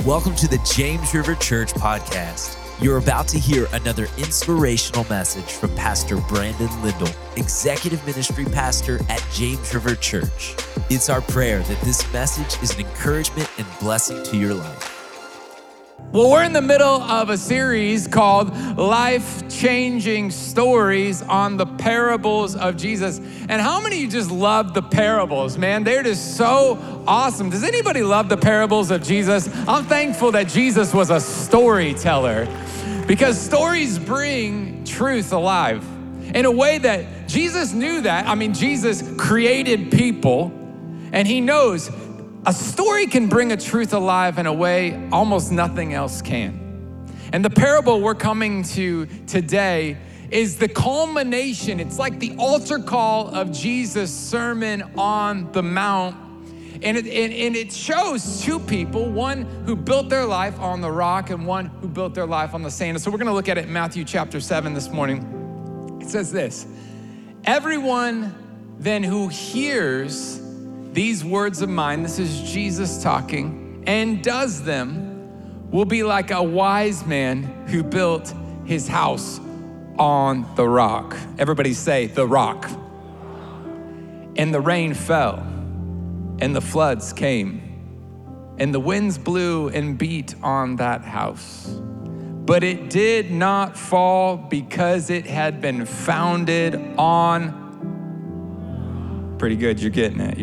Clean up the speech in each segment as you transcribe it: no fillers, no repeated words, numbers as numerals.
Welcome to the James River Church podcast. You're about to hear another inspirational message from Pastor Brandon Lindell, Executive Ministry Pastor at James River Church. It's our prayer that this message is an encouragement and blessing to your life. Well, we're in the middle of a series called Life-Changing Stories on the Parables of Jesus. And how many of you just love the parables, man? They're just so awesome. Does anybody love the parables of Jesus? I'm thankful that Jesus was a storyteller because stories bring truth alive in a way that Jesus knew that. I mean, Jesus created people and he knows a story can bring a truth alive in a way almost nothing else can. And the parable we're coming to today is the culmination. It's like the altar call of Jesus' Sermon on the Mount. And it shows two people, one who built their life on the rock and one who built their life on the sand. And so we're gonna look at it in Matthew chapter 7 this morning. It says this: everyone then who hears these words of mine, this is Jesus talking, and does them will be like a wise man who built his house on the rock. Everybody say, the rock. And the rain fell, and the floods came, and the winds blew and beat on that house. But it did not fall because it had been founded on. Pretty good, you're getting it.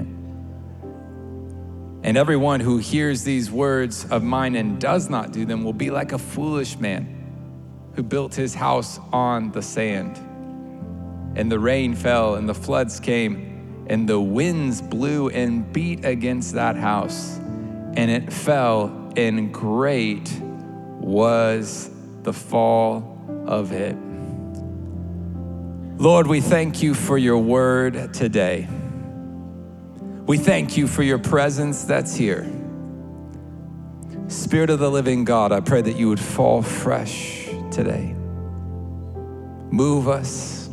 And everyone who hears these words of mine and does not do them will be like a foolish man who built his house on the sand. And the rain fell and the floods came and the winds blew and beat against that house, and it fell, and great was the fall of it. Lord, we thank you for your word today. We thank you for your presence that's here. Spirit of the living God, I pray that you would fall fresh today. Move us,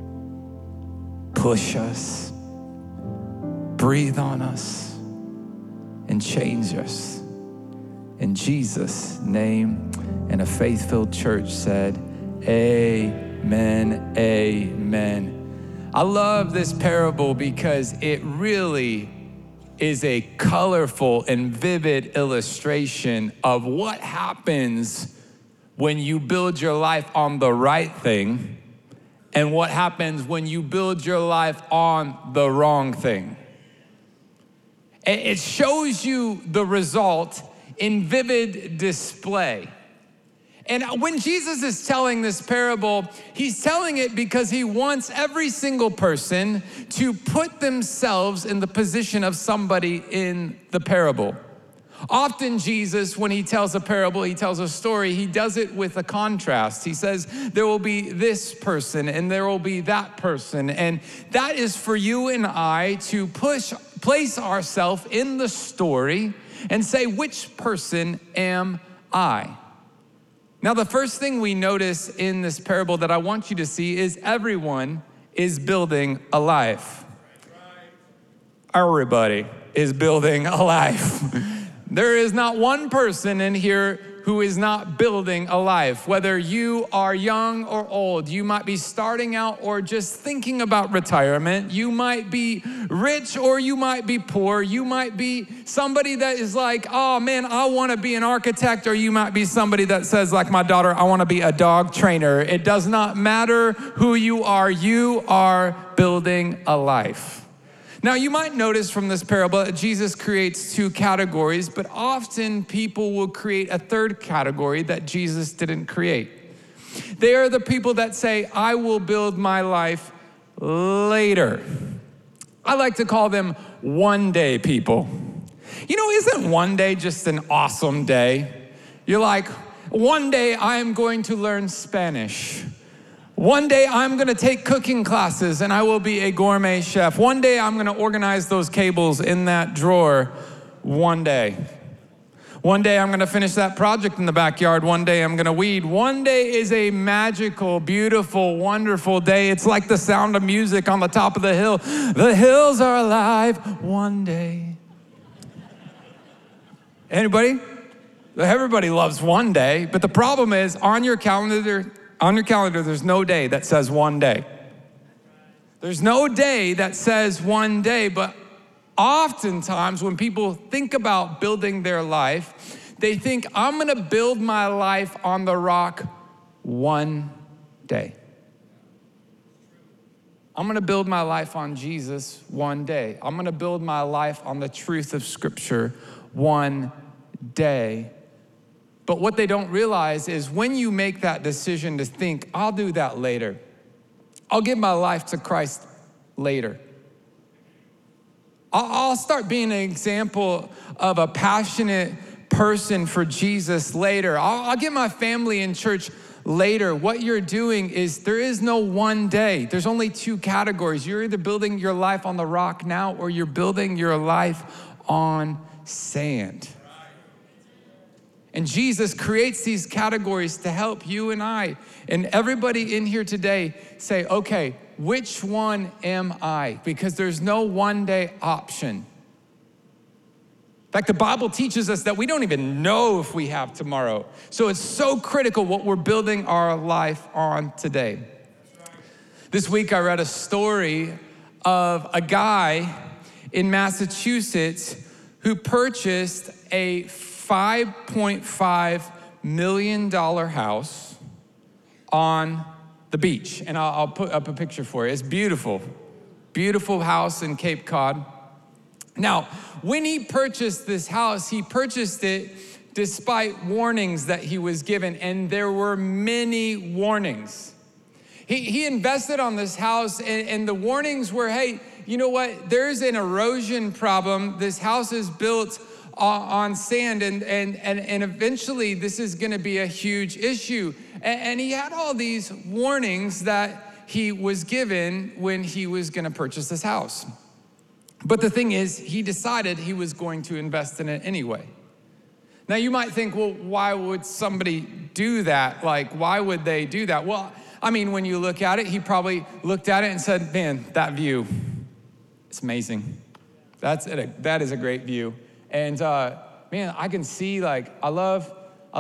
push us, breathe on us, and change us. In Jesus' name, and a faith-filled church said, amen, amen. I love this parable because it really is a colorful and vivid illustration of what happens when you build your life on the right thing and what happens when you build your life on the wrong thing. It shows you the result in vivid display. And when Jesus is telling this parable, he's telling it because he wants every single person to put themselves in the position of somebody in the parable. Often Jesus, when he tells a parable, he tells a story, he does it with a contrast. He says, there will be this person and there will be that person. And that is for you and I to place ourselves in the story and say, which person am I? Now, the first thing we notice in this parable that I want you to see is everyone is building a life. Everybody is building a life. There is not one person in here who is not building a life. Whether you are young or old, you might be starting out or just thinking about retirement. You might be rich or you might be poor. You might be somebody that is like, oh man, I want to be an architect. Or you might be somebody that says, like my daughter, I want to be a dog trainer. It does not matter who you are building a life. Now, you might notice from this parable that Jesus creates two categories, but often people will create a third category that Jesus didn't create. They are the people that say, I will build my life later. I like to call them one-day people. You know, isn't one day just an awesome day? You're like, one day I am going to learn Spanish. One day I'm gonna take cooking classes and I will be a gourmet chef. One day I'm gonna organize those cables in that drawer. One day. One day I'm gonna finish that project in the backyard. One day I'm gonna weed. One day is a magical, beautiful, wonderful day. It's like the sound of music on the top of the hill. The hills are alive one day. Anybody? Everybody loves one day, but the problem is on your calendar, there's no day that says one day. There's no day that says one day, but oftentimes when people think about building their life, they think, I'm gonna build my life on the rock one day. I'm gonna build my life on Jesus one day. I'm gonna build my life on the truth of Scripture one day. But what they don't realize is when you make that decision to think, I'll do that later. I'll give my life to Christ later. I'll start being an example of a passionate person for Jesus later. I'll get my family in church later. What you're doing is there is no one day. There's only two categories. You're either building your life on the rock now or you're building your life on sand. And Jesus creates these categories to help you and I and everybody in here today say, okay, which one am I? Because there's no one day option. In fact, the Bible teaches us that we don't even know if we have tomorrow. So it's so critical what we're building our life on today. This week I read a story of a guy in Massachusetts who purchased a $5.5 million house on the beach. And I'll put up a picture for you. It's beautiful. Beautiful house in Cape Cod. Now, when he purchased this house, he purchased it despite warnings that he was given, and there were many warnings. He invested on this house, and the warnings were, hey, you know what? There's an erosion problem. This house is built on sand, and eventually this is gonna be a huge issue. And he had all these warnings that he was given when he was gonna purchase this house. But the thing is, he decided he was going to invest in it anyway. Now you might think, well, why would somebody do that? Like, why would they do that? Well, I mean, when you look at it, he probably looked at it and said, man, that view, it's amazing. That is a great view. And man, I can see, like, I love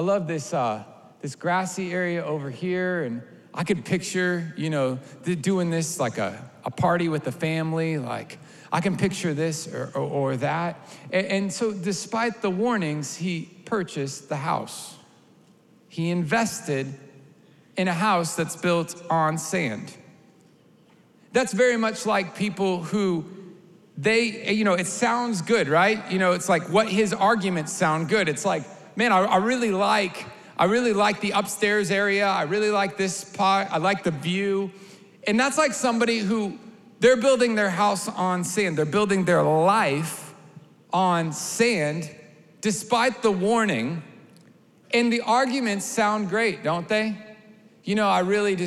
this grassy area over here, and I could picture, doing this like a party with the family. Like, I can picture this or that. And so despite the warnings, he purchased the house. He invested in a house that's built on sand. That's very much like people who it sounds good, right? It's like what his arguments sound good. It's like, man, I really like the upstairs area. I really like this spot. I like the view. And that's like somebody who, they're building their house on sand. They're building their life on sand, despite the warning. And the arguments sound great, don't they? I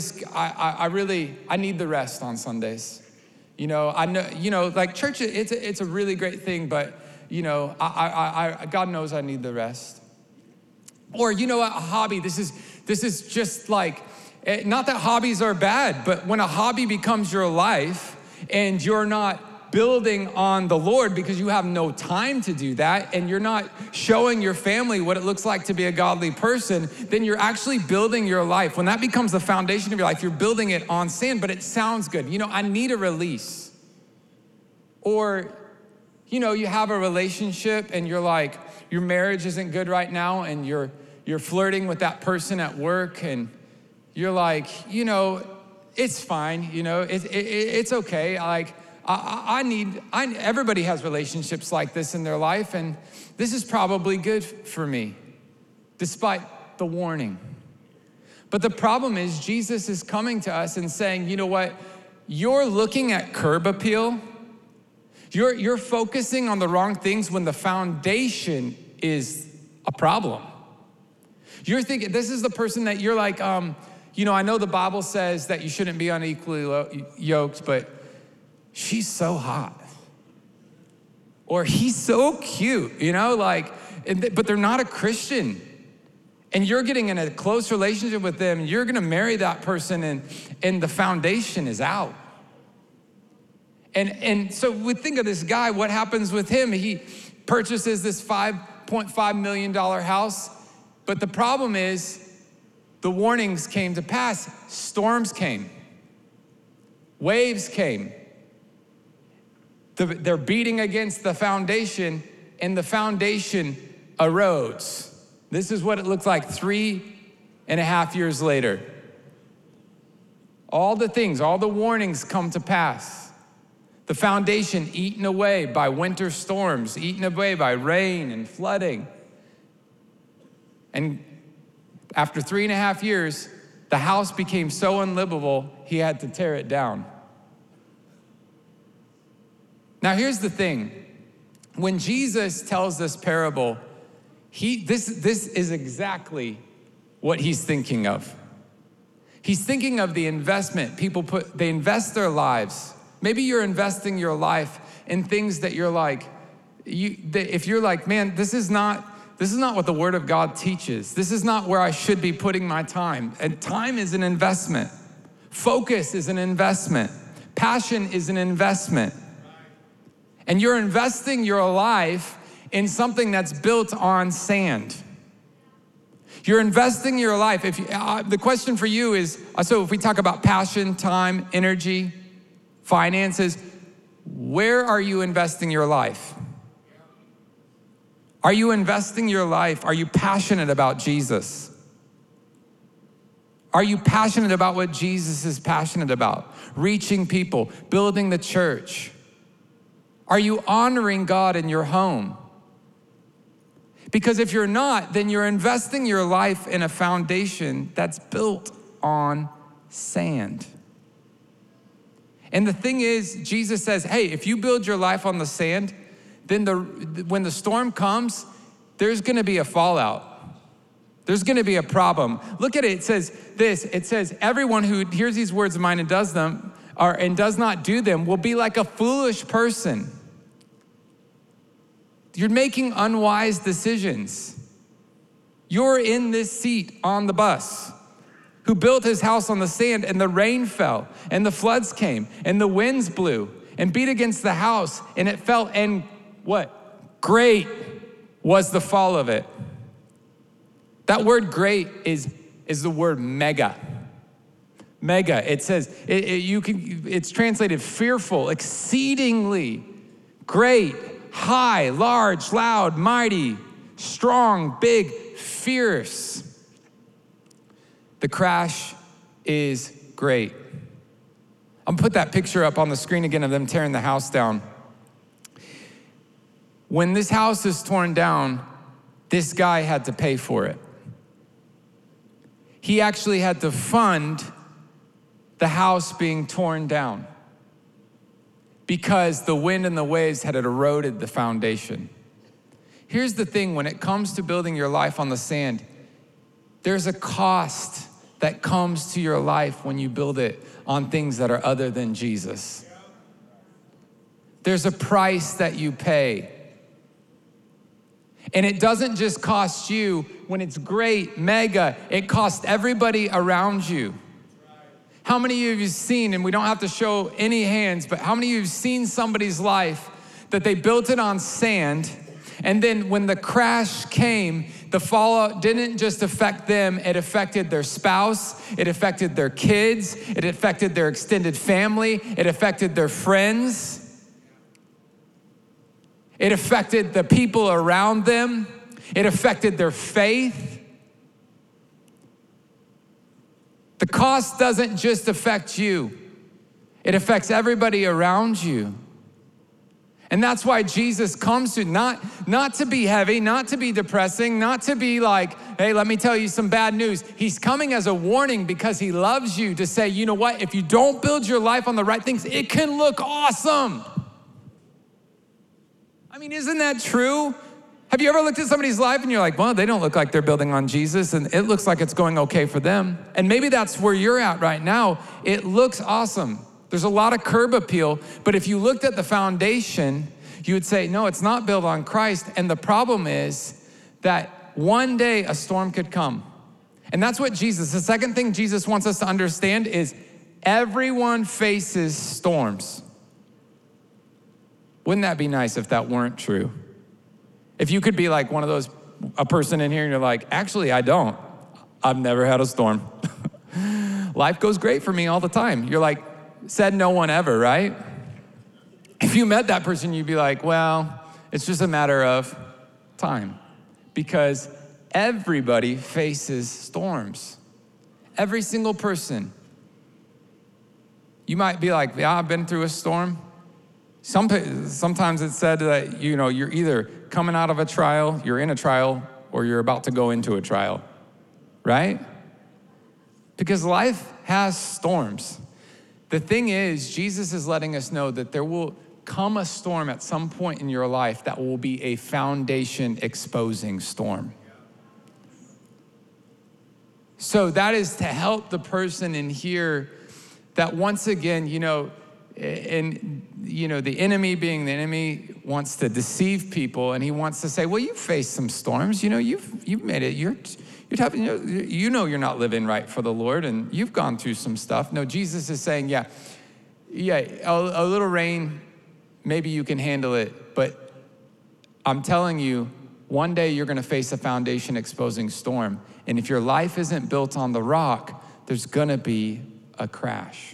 need the rest on Sundays. I know, like church, it's a really great thing, but God knows I need the rest. Or a hobby. This is just like, not that hobbies are bad, but when a hobby becomes your life and you're not building on the Lord because you have no time to do that, and you're not showing your family what it looks like to be a godly person, then you're actually building your life. When that becomes the foundation of your life, you're building it on sand, but it sounds good. I need a release. Or, you have a relationship and you're like, your marriage isn't good right now, and you're flirting with that person at work, and you're like, it's fine, it's okay. Like, everybody has relationships like this in their life, and this is probably good for me, despite the warning. But the problem is Jesus is coming to us and saying, you know what? You're looking at curb appeal. You're focusing on the wrong things when the foundation is a problem. You're thinking, this is the person that you're like, I know the Bible says that you shouldn't be unequally yoked, but she's so hot. Or he's so cute, but they're not a Christian. And you're getting in a close relationship with them, you're gonna marry that person, and the foundation is out. And so we think of this guy, what happens with him? He purchases this $5.5 million house, But the problem is the warnings came to pass. Storms came. Waves came. They're beating against the foundation, and the foundation erodes. This is what it looks like 3.5 years later. All the things, all the warnings come to pass. The foundation eaten away by winter storms, eaten away by rain and flooding. And after 3.5 years, the house became so unlivable, he had to tear it down. Now here's the thing. When Jesus tells this parable, this is exactly what he's thinking of. He's thinking of the investment. They invest their lives. Maybe you're investing your life in things that you're like, if you're like, man, this is not what the Word of God teaches. This is not where I should be putting my time. And time is an investment. Focus is an investment. Passion is an investment. And you're investing your life in something that's built on sand. You're investing your life. The question for you is, so if we talk about passion, time, energy, finances, where are you investing your life? Are you investing your life? Are you passionate about Jesus? Are you passionate about what Jesus is passionate about? Reaching people, building the church. Are you honoring God in your home? Because if you're not, then you're investing your life in a foundation that's built on sand. And the thing is, Jesus says, hey, if you build your life on the sand, then when the storm comes, there's gonna be a fallout. There's gonna be a problem. Look at it, it says this, it says, everyone who hears these words of mine and does them, and does not do them, will be like a foolish person. You're making unwise decisions. You're in this seat on the bus, who built his house on the sand, and the rain fell, and the floods came, and the winds blew, and beat against the house, and it fell, and what? Great was the fall of it. That word great is the word mega. Mega, it says, it's translated fearful, exceedingly, great, high, large, loud, mighty, strong, big, fierce. The crash is great. I'm gonna put that picture up on the screen again of them tearing the house down. When this house is torn down, this guy had to pay for it. He actually had to fund the house being torn down because the wind and the waves had eroded the foundation. Here's the thing, when it comes to building your life on the sand, there's a cost that comes to your life when you build it on things that are other than Jesus. There's a price that you pay. And it doesn't just cost you when it's great, mega, it costs everybody around you. How many of you have seen, and we don't have to show any hands, but how many of you have seen somebody's life that they built it on sand, and then when the crash came, the fallout didn't just affect them, it affected their spouse, it affected their kids, it affected their extended family, it affected their friends. It affected the people around them. It affected their faith. The cost doesn't just affect you. It affects everybody around you. And that's why Jesus comes to, not to be heavy, not to be depressing, not to be like, hey, let me tell you some bad news. He's coming as a warning because he loves you to say, you know what? If you don't build your life on the right things, it can look awesome. I mean, isn't that true? Have you ever looked at somebody's life and you're like, well, they don't look like they're building on Jesus and it looks like it's going okay for them. And maybe that's where you're at right now. It looks awesome. There's a lot of curb appeal, but if you looked at the foundation, you would say, no, it's not built on Christ. And the problem is that one day a storm could come. And that's what the second thing Jesus wants us to understand is everyone faces storms. Wouldn't that be nice if that weren't true? If you could be like one of those a person in here and you're like, actually, I don't. I've never had a storm. Life goes great for me all the time. You're like, said no one ever, right? If you met that person, you'd be like, well, it's just a matter of time. Because everybody faces storms. Every single person. You might be like, yeah, I've been through a storm. Sometimes it's said that, you're either coming out of a trial, you're in a trial, or you're about to go into a trial, right? Because life has storms. The thing is, Jesus is letting us know that there will come a storm at some point in your life that will be a foundation exposing storm. So that is to help the person in here that once again, the enemy being the enemy wants to deceive people, and he wants to say, well, you faced some storms, you've made it, you're tough, you're not living right for the Lord, and you've gone through some stuff. No, Jesus is saying, a little rain, maybe you can handle it, but I'm telling you, one day you're gonna face a foundation exposing storm, and if your life isn't built on the rock, there's gonna be a crash.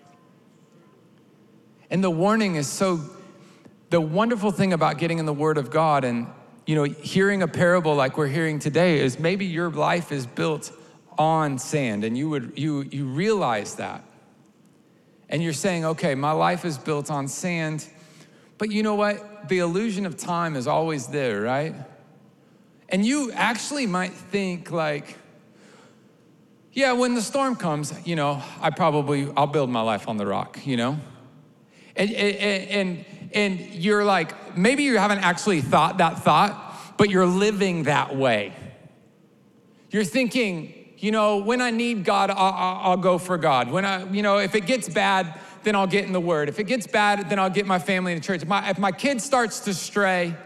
And the warning is the wonderful thing about getting in the Word of God and, hearing a parable like we're hearing today is maybe your life is built on sand and you realize that. And you're saying, okay, my life is built on sand, but you know what? The illusion of time is always there, right? And you actually might think like, yeah, when the storm comes, I'll build my life on the rock, And you're like, maybe you haven't actually thought that thought, but you're living that way. You're thinking, when I need God, I'll go for God. When if it gets bad, then I'll get in the Word. If it gets bad, then I'll get my family in the church. If my kid starts to stray,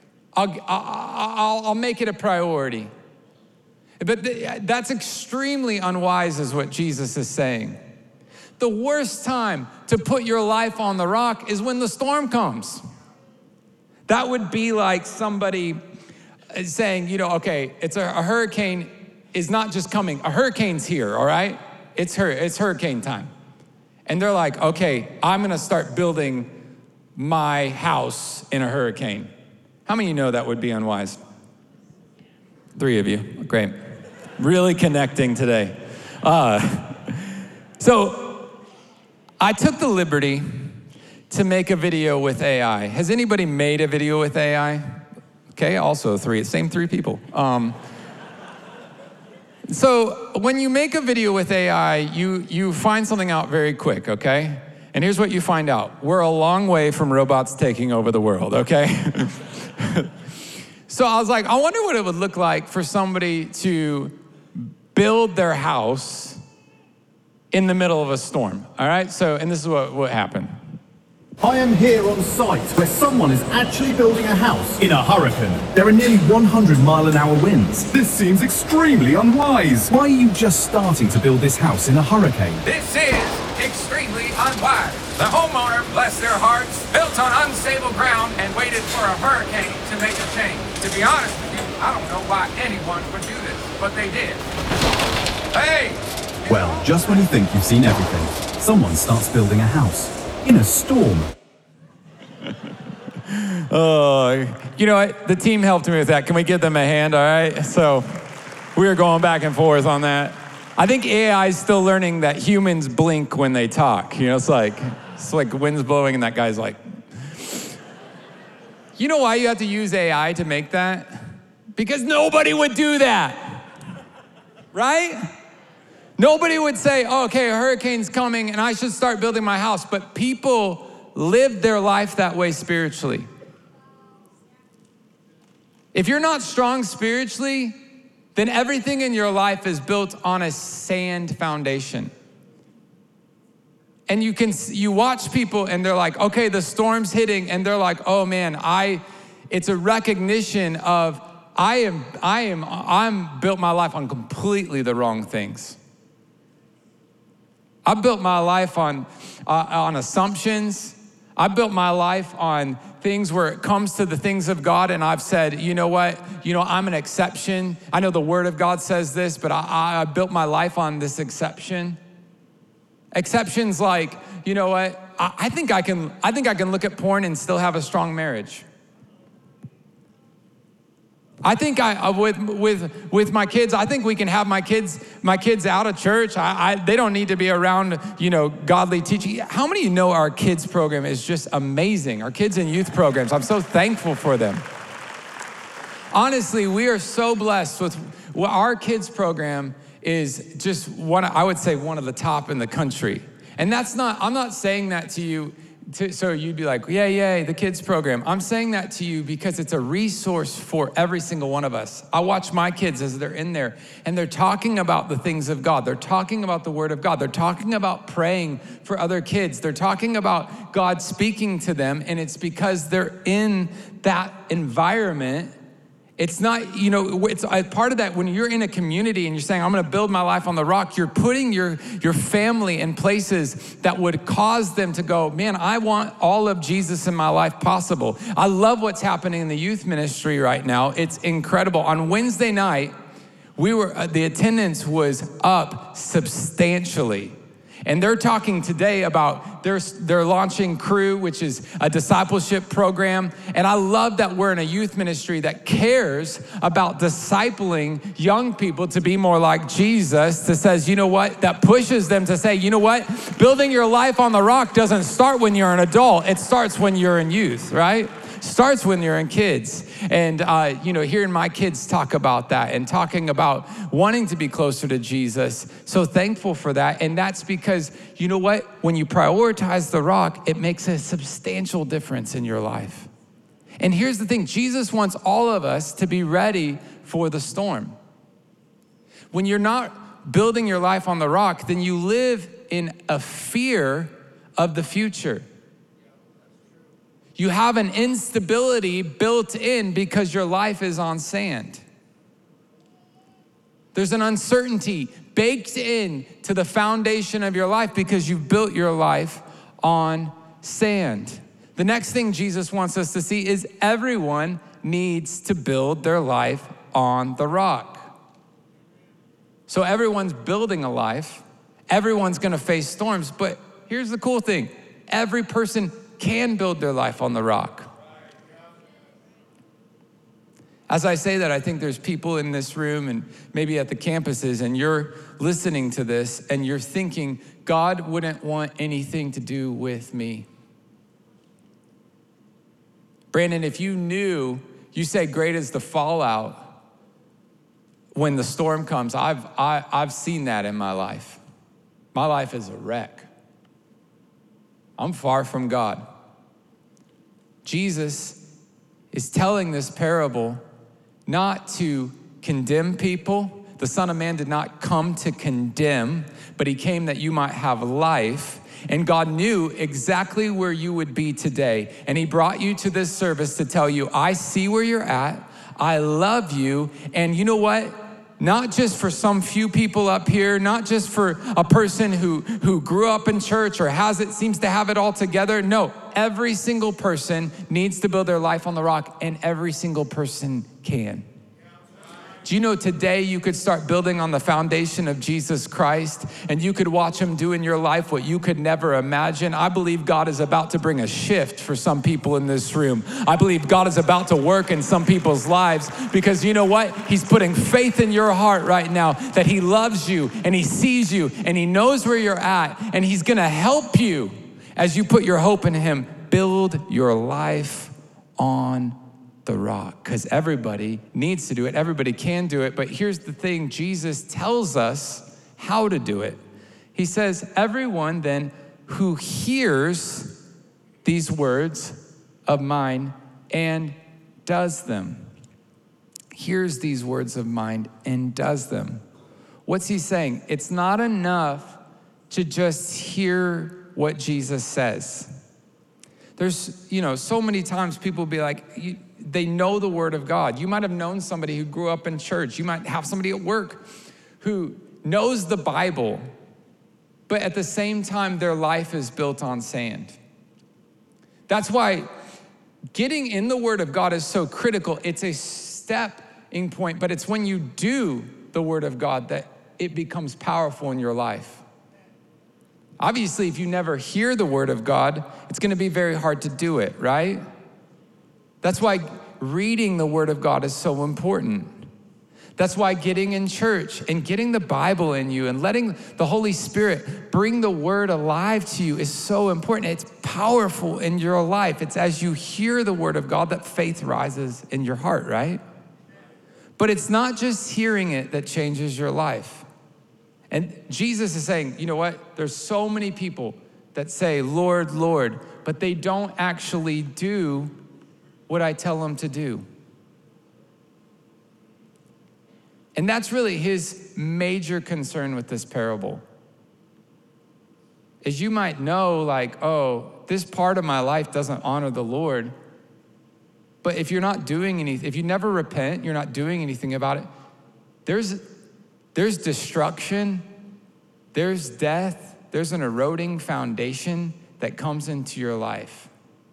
I'll make it a priority. But that's extremely unwise is what Jesus is saying. The worst time to put your life on the rock is when the storm comes. That would be like somebody saying, okay, it's a hurricane is not just coming. A hurricane's here, all right? It's hurricane time. And they're like, okay, I'm gonna start building my house in a hurricane. How many of you know that would be unwise? 3 of you, great. Really connecting today. So I took the liberty to make a video with AI. Has anybody made a video with AI? Okay, also 3, same 3 people. So when you make a video with AI, you find something out very quick, okay? And here's what you find out. We're a long way from robots taking over the world, okay? So I was like, I wonder what it would look like for somebody to build their house in the middle of a storm, all right? So, and this is what happened. I am here on site where someone is actually building a house in a hurricane. There are nearly 100-mile-an-hour winds. This seems extremely unwise. Why are you just starting to build this house in a hurricane? This is extremely unwise. The homeowner, bless their hearts, built on unstable ground and waited for a hurricane to make a change. To be honest with you, I don't know why anyone would do this, but they did. Hey! Well, just when you think you've seen everything, someone starts building a house in a storm. You know what? The team helped me with that. Can we give them a hand, all right? So we were going back and forth on that. I think AI is still learning that humans blink when they talk. It's like wind's blowing and that guy's like. You know why you have to use AI to make that? Because nobody would do that, right? Nobody would say, oh, okay, a hurricane's coming and I should start building my house. But people live their life that way spiritually. If you're not strong spiritually, then everything in your life is built on a sand foundation. And you watch people and they're like, okay, the storm's hitting, and they're like, oh man, it's a recognition of I'm built my life on completely the wrong things. I built my life on assumptions. I built my life on things where it comes to the things of God, and I've said, you know what? I'm an exception. I know the Word of God says this, but I built my life on this exception. Exceptions like, you know what? I think I can look at porn and still have a strong marriage. I think with my kids, I think we can have my kids out of church. They don't need to be around, godly teaching. How many of you know our kids program is just amazing? Our kids and youth programs, I'm so thankful for them. Honestly, we are so blessed with our kids program is just I would say one of the top in the country. And I'm not saying that to you so you'd be like, yay, the kids program. I'm saying that to you because it's a resource for every single one of us. I watch my kids as they're in there and they're talking about the things of God. They're talking about the Word of God. They're talking about praying for other kids. They're talking about God speaking to them, and it's because they're in that environment. It's not, it's a part of that when you're in a community and you're saying, I'm gonna build my life on the rock, you're putting your family in places that would cause them to go, man, I want all of Jesus in my life possible. I love what's happening in the youth ministry right now. It's incredible. On Wednesday night, the attendance was up substantially. And they're talking today about they're launching Crew, which is a discipleship program. And I love that we're in a youth ministry that cares about discipling young people to be more like Jesus, that says, you know what, that pushes them to say, you know what, building your life on the rock doesn't start when you're an adult. It starts when you're in youth, right? Starts when you're in kids. And, hearing my kids talk about that and talking about wanting to be closer to Jesus, so thankful for that. And that's because, you know what? When you prioritize the rock, it makes a substantial difference in your life. And here's the thing, Jesus wants all of us to be ready for the storm. When you're not building your life on the rock, then you live in a fear of the future. You have an instability built in because your life is on sand. There's an uncertainty baked in to the foundation of your life because you've built your life on sand. The next thing Jesus wants us to see is everyone needs to build their life on the rock. So everyone's building a life. Everyone's gonna face storms, but here's the cool thing. Every person can build their life on the rock. As I say that, I think there's people in this room and maybe at the campuses, and you're listening to this and you're thinking, God wouldn't want anything to do with me. Brandon, if you knew, you say great is the fallout when the storm comes. I've seen that in my life. My life is a wreck. I'm far from God. Jesus is telling this parable not to condemn people. The Son of Man did not come to condemn, but he came that you might have life. And God knew exactly where you would be today. And he brought you to this service to tell you, I see where you're at. I love you. And you know what? Not just for some few people up here, not just for a person who grew up in church or seems to have it all together. No, every single person needs to build their life on the rock, and every single person can. Do you know today you could start building on the foundation of Jesus Christ, and you could watch him do in your life what you could never imagine? I believe God is about to bring a shift for some people in this room. I believe God is about to work in some people's lives because you know what? He's putting faith in your heart right now that he loves you and he sees you and he knows where you're at, and he's gonna help you as you put your hope in him. Build your life on the rock, because everybody needs to do it. Everybody can do it. But here's the thing, Jesus tells us how to do it. He says, everyone then who hears these words of mine and does them. Hears these words of mine and does them. What's he saying? It's not enough to just hear what Jesus says. There's, so many times people be like, they know the word of God. You might have known somebody who grew up in church. You might have somebody at work who knows the Bible, but at the same time, their life is built on sand. That's why getting in the Word of God is so critical. It's a stepping point, but it's when you do the Word of God that it becomes powerful in your life. Obviously, if you never hear the Word of God, it's gonna be very hard to do it, right? That's why reading the Word of God is so important. That's why getting in church and getting the Bible in you and letting the Holy Spirit bring the Word alive to you is so important. It's powerful in your life. It's as you hear the Word of God that faith rises in your heart, right? But it's not just hearing it that changes your life. And Jesus is saying, you know what? There's so many people that say, Lord, Lord, but they don't actually do what I tell them to do. And that's really his major concern with this parable. Is you might know like, oh, this part of my life doesn't honor the Lord. But if you're not doing anything, if you never repent, you're not doing anything about it, there's destruction, there's death, there's an eroding foundation that comes into your life.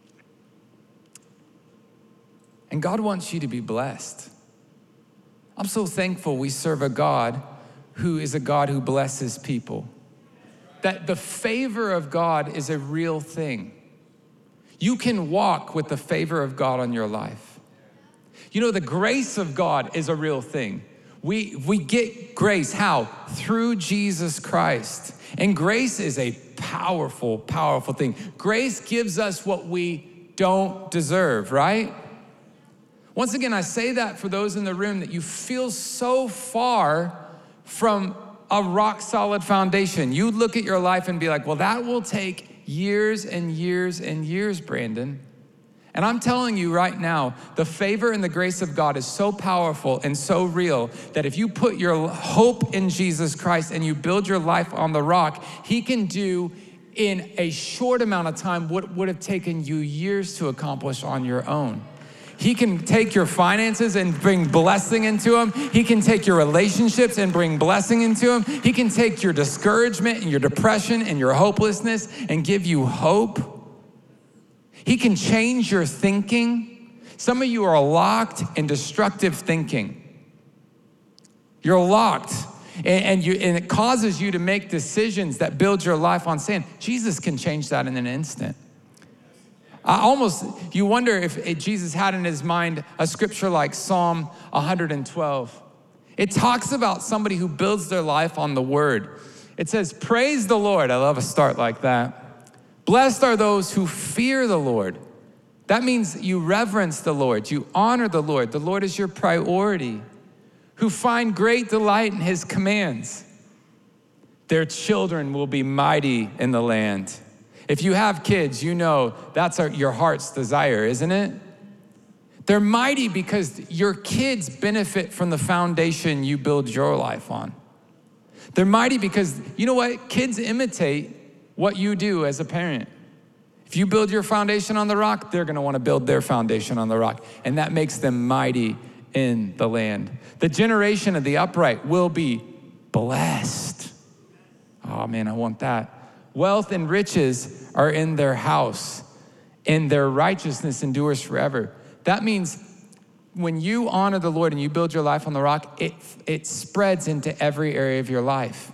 And God wants you to be blessed. I'm so thankful we serve a God who is a God who blesses people. That the favor of God is a real thing. You can walk with the favor of God on your life. You know, the grace of God is a real thing. We get grace, how? Through Jesus Christ. And grace is a powerful, powerful thing. Grace gives us what we don't deserve, right? Once again, I say that for those in the room that you feel so far from a rock solid foundation. You look at your life and be like, well, that will take years and years and years, Brandon. And I'm telling you right now, the favor and the grace of God is so powerful and so real that if you put your hope in Jesus Christ and you build your life on the rock, he can do in a short amount of time what would have taken you years to accomplish on your own. He can take your finances and bring blessing into them. He can take your relationships and bring blessing into them. He can take your discouragement and your depression and your hopelessness and give you hope. He can change your thinking. Some of you are locked in destructive thinking. You're locked, and it causes you to make decisions that build your life on sand. Jesus can change that in an instant. You wonder if Jesus had in his mind a scripture like Psalm 112. It talks about somebody who builds their life on the word. It says, praise the Lord. I love a start like that. Blessed are those who fear the Lord. That means you reverence the Lord. You honor the Lord. The Lord is your priority. Who find great delight in his commands. Their children will be mighty in the land. If you have kids, you know that's your heart's desire, isn't it? They're mighty because your kids benefit from the foundation you build your life on. They're mighty because, you know what? Kids imitate what you do as a parent. If you build your foundation on the rock, they're gonna wanna build their foundation on the rock. And that makes them mighty in the land. The generation of the upright will be blessed. Oh man, I want that. Wealth and riches are in their house, and their righteousness endures forever. That means when you honor the Lord and you build your life on the rock, it spreads into every area of your life.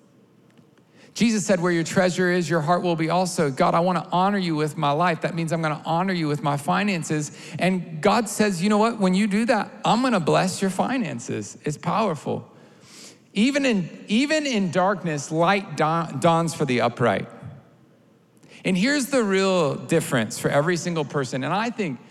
Jesus said, where your treasure is, your heart will be also. God, I want to honor you with my life. That means I'm going to honor you with my finances. And God says, you know what? When you do that, I'm going to bless your finances. It's powerful. Even in darkness, light dawns for the upright. And here's the real difference for every single person, and I think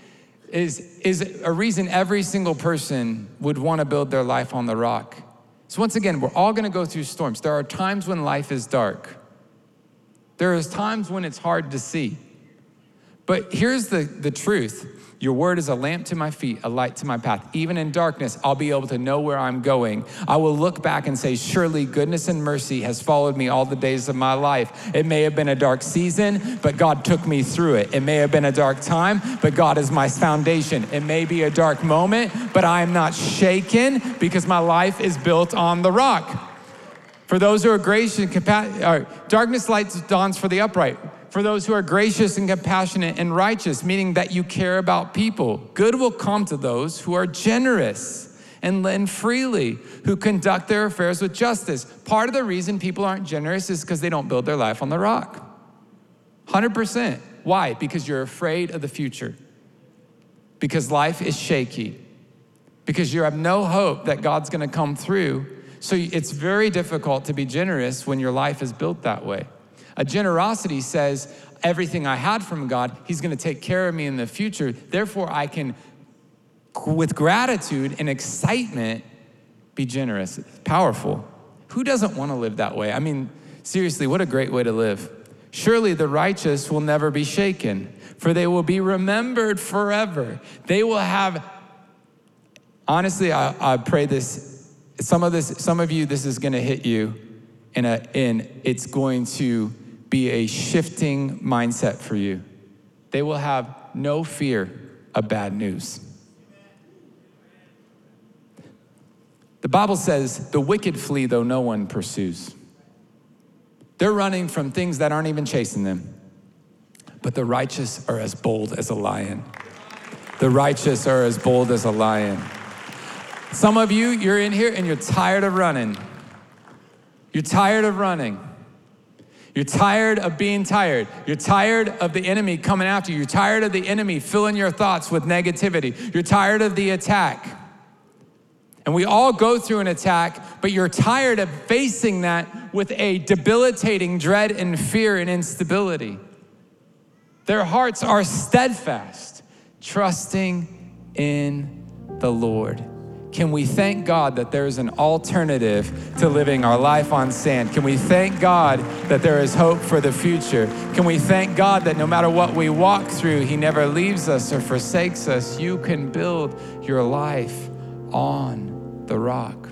is a reason every single person would want to build their life on the rock. So once again, we're all gonna go through storms. There are times when life is dark. There is times when it's hard to see. But here's the truth. Your word is a lamp to my feet, a light to my path. Even in darkness, I'll be able to know where I'm going. I will look back and say, surely goodness and mercy has followed me all the days of my life. It may have been a dark season, but God took me through it. It may have been a dark time, but God is my foundation. It may be a dark moment, but I am not shaken because my life is built on the rock. For those who are gracious and darkness light dawns for the upright. For those who are gracious and compassionate and righteous, meaning that you care about people. Good will come to those who are generous and lend freely, who conduct their affairs with justice. Part of the reason people aren't generous is because they don't build their life on the rock. 100%. Why? Because you're afraid of the future. Because life is shaky. Because you have no hope that God's gonna come through. So it's very difficult to be generous when your life is built that way. A generosity says, everything I had from God, he's gonna take care of me in the future. Therefore, I can, with gratitude and excitement, be generous. It's powerful. Who doesn't wanna live that way? I mean, seriously, what a great way to live. Surely the righteous will never be shaken, for they will be remembered forever. They will have, honestly, I pray this, some of you, this is gonna hit you, and it's going to be a shifting mindset for you. They will have no fear of bad news. The Bible says, the wicked flee though no one pursues. They're running from things that aren't even chasing them. But the righteous are as bold as a lion. The righteous are as bold as a lion. Some of you, you're in here and you're tired of running. You're tired of running. You're tired of being tired. You're tired of the enemy coming after you. You're tired of the enemy filling your thoughts with negativity. You're tired of the attack. And we all go through an attack, but you're tired of facing that with a debilitating dread and fear and instability. Their hearts are steadfast, trusting in the Lord. Can we thank God that there's an alternative to living our life on sand? Can we thank God that there is hope for the future? Can we thank God that no matter what we walk through, he never leaves us or forsakes us? You can build your life on the rock.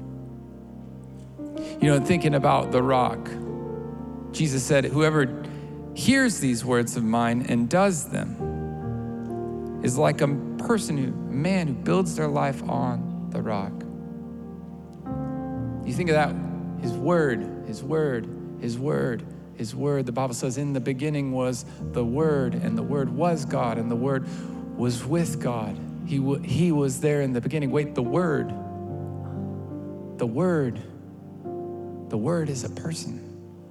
You know, thinking about the rock, Jesus said, whoever hears these words of mine and does them is like a man who builds their life on the rock. You think of that, his word. The Bible says in the beginning was the Word, and the Word was God, and the Word was with God. He was there in the beginning. Wait, the Word is a person.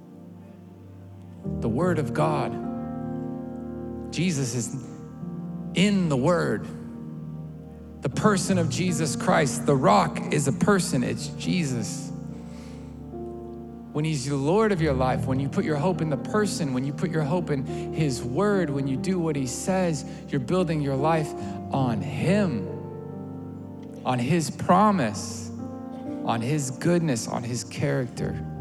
The Word of God. Jesus is in the Word. The person of Jesus Christ. The rock is a person. It's Jesus. When he's the Lord of your life, when you put your hope in the person, when you put your hope in his word, when you do what he says, you're building your life on him, on his promise, on his goodness, on his character.